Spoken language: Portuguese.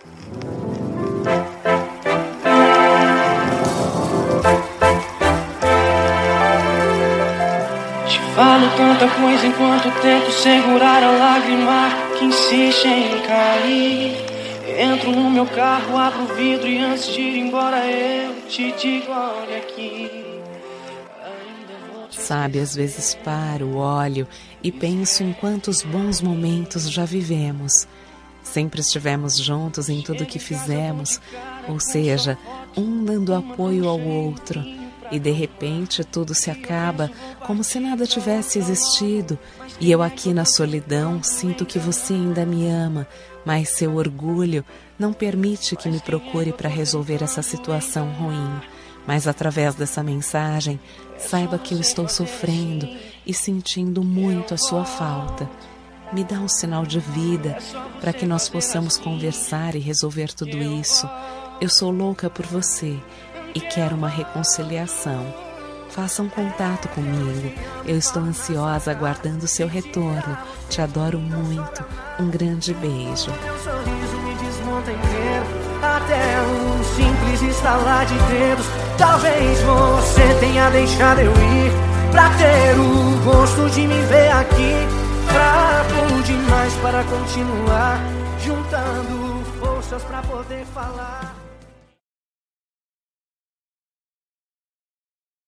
Falo tanta coisa enquanto tento segurar a lágrima que insiste em cair. Entro no meu carro, abro o vidro e antes de ir embora eu te digo, olha aqui. Sabe, às vezes paro, olho e penso em quantos bons momentos já vivemos. Sempre estivemos juntos em tudo que fizemos, ou seja, um dando apoio ao outro. E de repente tudo se acaba como se nada tivesse existido. E eu aqui na solidão sinto que você ainda me ama, mas seu orgulho não permite que me procure para resolver essa situação ruim. Mas através dessa mensagem, saiba que eu estou sofrendo e sentindo muito a sua falta. Me dá um sinal de vida para que nós possamos conversar e resolver tudo isso. Eu sou louca por você e quero uma reconciliação. Faça um contato comigo. Eu estou ansiosa aguardando seu retorno. Te adoro muito. Um grande beijo. Meu sorriso me desmonta inteiro, até um simples estalar de dedos. Talvez você tenha deixado eu ir pra ter o gosto de me ver aqui. Fraco demais para continuar, juntando forças pra poder falar.